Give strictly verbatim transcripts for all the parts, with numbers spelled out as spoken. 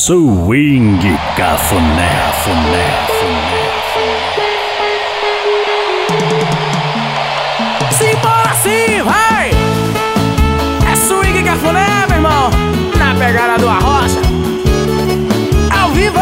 Swing Cafuné, Cafuné, Cafuné. Simbora sim, vai! É Swing Cafuné, meu irmão, na pegada do Arrocha, ao vivo.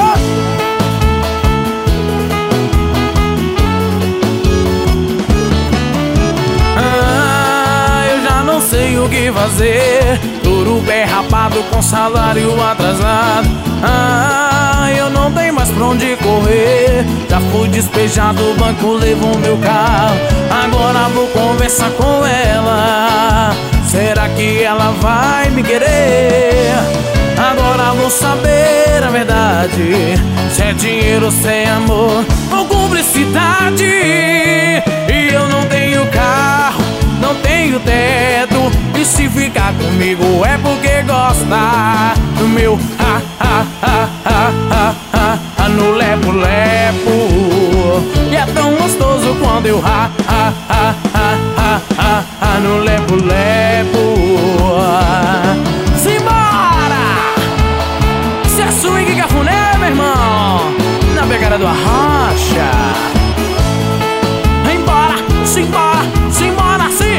Ah, eu já não sei o que fazer, tudo bem rapado com salário atrasado. Ah, eu não tenho mais pra onde correr, já fui despejado, o banco levou meu carro. Agora vou conversar com ela, será que ela vai me querer? Agora vou saber a verdade, se é dinheiro, se é amor ou cumplicidade. E eu não tenho carro, não tenho teto, e se ficar comigo é porque gosta do meu ha ha ha ha ha ha, ha no lepo lepo. E é tão gostoso quando eu ha ha ha ha ha ha, ha no lepo lepo. Simbora! Se é Swing Cafuné, meu irmão, na pegada do Arrocha. Embora, simbora, simbora sim.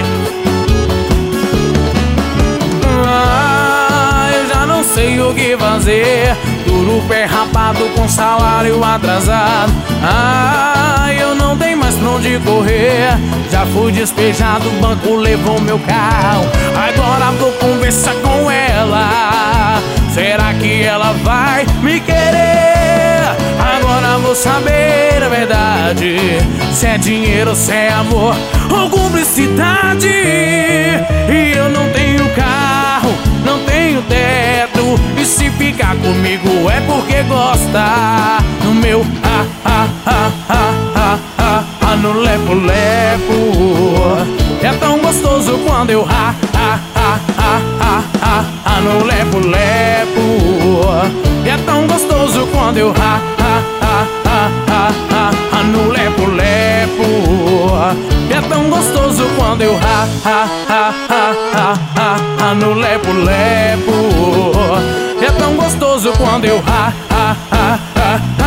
Ah, eu já não sei o que fazer, duro pé rapado com salário atrasado. Ah, eu não tenho mais pra onde correr, já fui despejado, o banco levou meu carro. Agora vou conversar com ela, será que ela vai me querer? Agora vou saber a verdade, se é dinheiro, se é amor ou cumplicidade. E eu não tenho carro, não tenho teto, e se ficar comigo é porque gosta no meu ha ha ha ha ha ha, ha no lepo lepo. É tão gostoso quando eu ha ha ha ha ha ha, ha no lepo lepo. É tão gostoso quando eu ha ha ha ha ha ha, ha no lepo lepo. É tão gostoso quando eu ha ha ha ha ha ha, ha no lepo lepo. É tão gostoso quando eu ha ha ha ha ha.